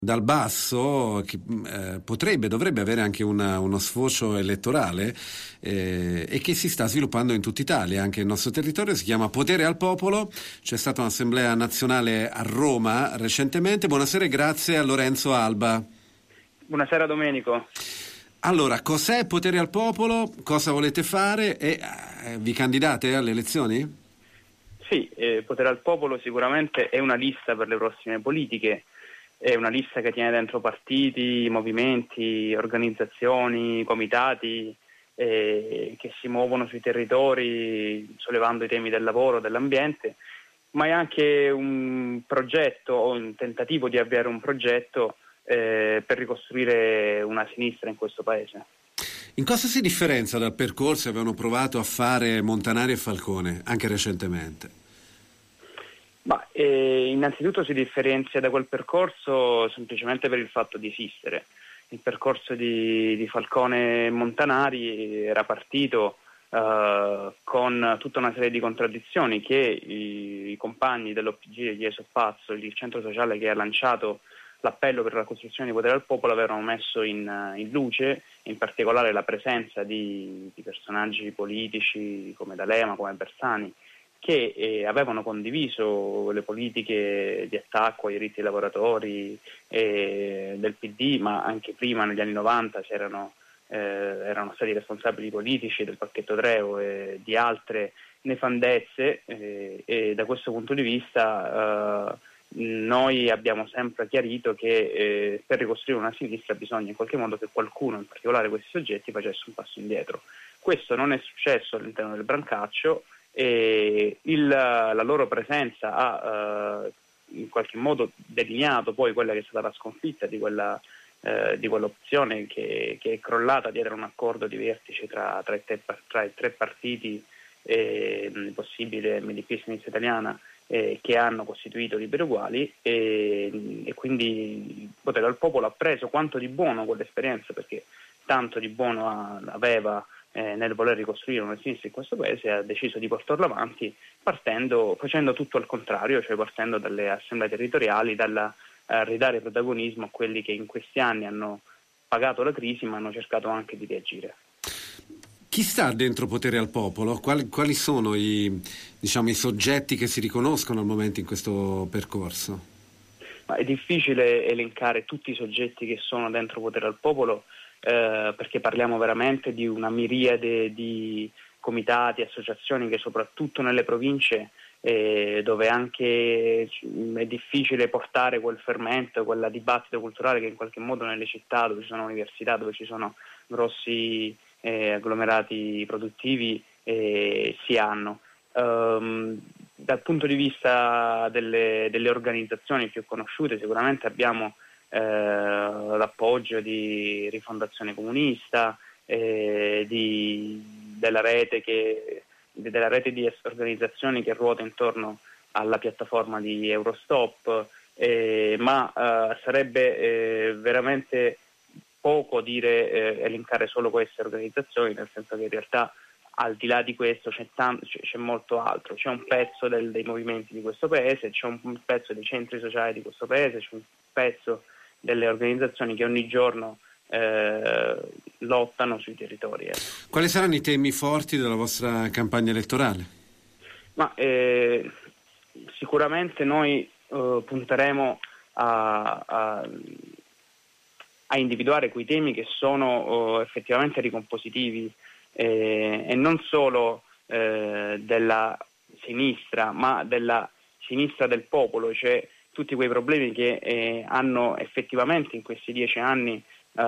dal basso, che dovrebbe avere anche uno sfocio elettorale e che si sta sviluppando in tutta Italia, anche il nostro territorio. Si chiama Potere al Popolo. C'è stata un'assemblea nazionale a Roma recentemente. Buonasera e grazie a Lorenzo Alba. Buonasera Domenico. Allora, cos'è Potere al Popolo? Cosa volete fare? E vi candidate alle elezioni? Sì, Potere al Popolo sicuramente è una lista per le prossime politiche. È una lista che tiene dentro partiti, movimenti, organizzazioni, comitati che si muovono sui territori sollevando i temi del lavoro, dell'ambiente, ma è anche un progetto o un tentativo di avviare un progetto per ricostruire una sinistra in questo paese. In cosa si differenzia dal percorso che avevano provato a fare Montanari e Falcone, anche recentemente? Innanzitutto si differenzia da quel percorso semplicemente per il fatto di esistere. Il percorso di Falcone e Montanari era partito con tutta una serie di contraddizioni che i compagni dell'OPG, di Esoppazzo, il centro sociale che ha lanciato l'appello per la costruzione di Potere al Popolo, avevano messo in luce, in particolare la presenza di personaggi politici come D'Alema, come Bersani, che avevano condiviso le politiche di attacco ai diritti dei lavoratori del PD, ma anche prima, negli anni 90, erano stati responsabili politici del pacchetto Treo e di altre nefandezze, e da questo punto di vista noi abbiamo sempre chiarito che per ricostruire una sinistra bisogna in qualche modo che qualcuno, in particolare questi soggetti, facesse un passo indietro. Questo non è successo all'interno del Brancaccio e la loro presenza ha in qualche modo delineato poi quella che è stata la sconfitta di quell'opzione che è crollata dietro un accordo di vertice tra i tre partiti possibile MDP Sinistra Italiana che hanno costituito Liberi Uguali e quindi Potere al Popolo ha preso quanto di buono quell'esperienza, perché tanto di buono aveva nel voler ricostruire una sinistra in questo paese, ha deciso di portarlo avanti facendo tutto al contrario, cioè partendo dalle assemblee territoriali, dalla ridare protagonismo a quelli che in questi anni hanno pagato la crisi ma hanno cercato anche di reagire. Chi sta dentro Potere al Popolo? Quali sono i soggetti che si riconoscono al momento in questo percorso? Ma è difficile elencare tutti i soggetti che sono dentro Potere al Popolo perché parliamo veramente di una miriade di comitati, associazioni che soprattutto nelle province dove anche è difficile portare quel fermento, quel dibattito culturale che in qualche modo nelle città dove ci sono università, dove ci sono grossi agglomerati produttivi si hanno. Dal punto di vista delle organizzazioni più conosciute sicuramente abbiamo l'appoggio di Rifondazione Comunista, della rete di organizzazioni che ruota intorno alla piattaforma di Eurostop, ma sarebbe veramente poco elencare solo queste organizzazioni, nel senso che in realtà al di là di questo c'è molto altro. C'è un pezzo dei movimenti di questo paese, c'è un pezzo dei centri sociali di questo paese, c'è un pezzo delle organizzazioni che ogni giorno lottano sui territori. Quali saranno i temi forti della vostra campagna elettorale? Sicuramente noi punteremo a individuare quei temi che sono effettivamente ricompositivi e non solo della sinistra, ma della sinistra del popolo, cioè tutti quei problemi che hanno effettivamente in questi 10 anni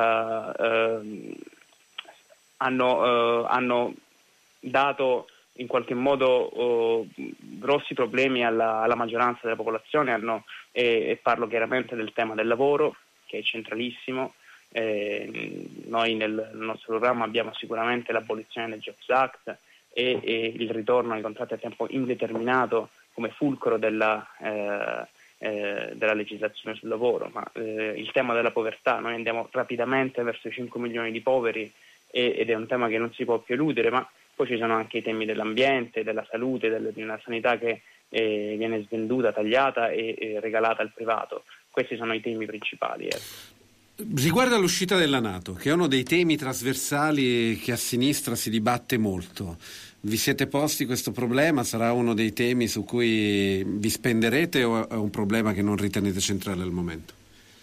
hanno dato in qualche modo grossi problemi alla maggioranza della popolazione, e parlo chiaramente del tema del lavoro, che è centralissimo. Noi nel nostro programma abbiamo sicuramente l'abolizione del Jobs Act e il ritorno ai contratti a tempo indeterminato come fulcro della legislazione sul lavoro, ma il tema della povertà, noi andiamo rapidamente verso i 5 milioni di poveri ed è un tema che non si può più eludere, ma poi ci sono anche i temi dell'ambiente, della salute, di una sanità che viene svenduta, tagliata e regalata al privato. questi sono i temi principali. Riguardo all'uscita della NATO, che è uno dei temi trasversali che a sinistra si dibatte molto, vi siete posti questo problema? Sarà uno dei temi su cui vi spenderete o è un problema che non ritenete centrale al momento?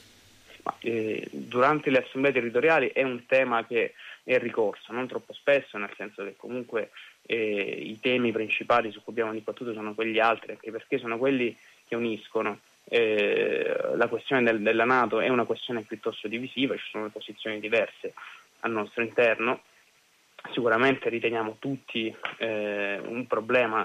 Durante le assemblee territoriali è un tema che è ricorso, non troppo spesso, nel senso che comunque i temi principali su cui abbiamo dibattuto sono quegli altri, anche perché sono quelli che uniscono. La questione della NATO è una questione piuttosto divisiva, ci sono posizioni diverse al nostro interno. Sicuramente riteniamo tutti un problema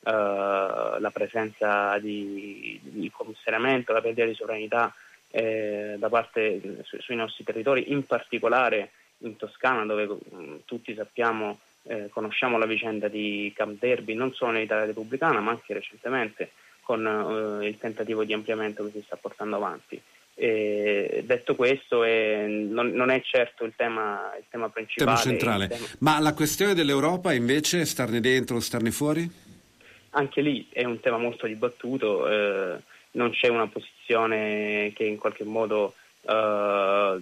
la presenza di commissariamento, la perdita di sovranità da parte sui nostri territori, in particolare in Toscana, dove tutti sappiamo, conosciamo la vicenda di Camp Derby, non solo nell'Italia repubblicana ma anche recentemente con il tentativo di ampliamento che si sta portando avanti. Detto questo, non è certo il tema principale. Tema centrale. Ma la questione dell'Europa invece, starne dentro o starne fuori? Anche lì è un tema molto dibattuto, non c'è una posizione che in qualche modo c'è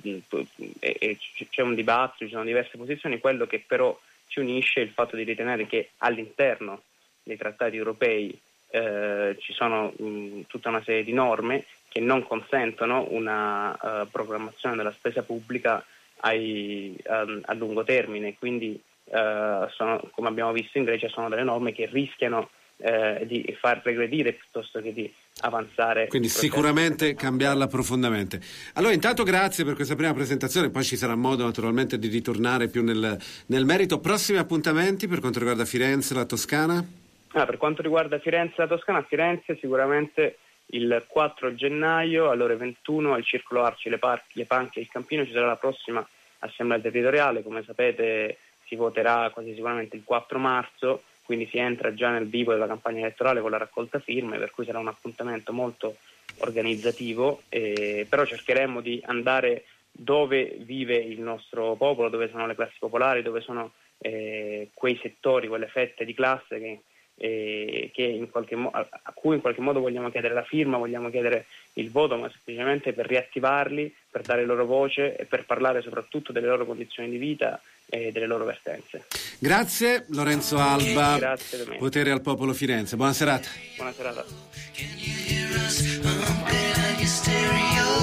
un dibattito, ci sono diverse posizioni. Quello che però ci unisce è il fatto di ritenere che all'interno dei trattati europei ci sono tutta una serie di norme che non consentono una programmazione della spesa pubblica a lungo termine, quindi come abbiamo visto in Grecia, sono delle norme che rischiano di far regredire piuttosto che di avanzare. Quindi sicuramente cambiarla profondamente. Allora intanto grazie per questa prima presentazione, poi ci sarà modo naturalmente di ritornare più nel merito. Prossimi appuntamenti per quanto riguarda Firenze, la Toscana? Per quanto riguarda Firenze e la Toscana, a Firenze sicuramente il 4 gennaio alle ore 21 al Circolo Arci, Le Panche e il Campino ci sarà la prossima assemblea territoriale. Come sapete si voterà quasi sicuramente il 4 marzo, quindi si entra già nel vivo della campagna elettorale con la raccolta firme, per cui sarà un appuntamento molto organizzativo, però cercheremo di andare dove vive il nostro popolo, dove sono le classi popolari, dove sono quei settori, quelle fette di classe che a cui in qualche modo vogliamo chiedere la firma, vogliamo chiedere il voto, ma semplicemente per riattivarli, per dare loro voce e per parlare soprattutto delle loro condizioni di vita e delle loro vertenze. Grazie Lorenzo Alba. Grazie. Potere al Popolo Firenze. Buona serata. Buona serata.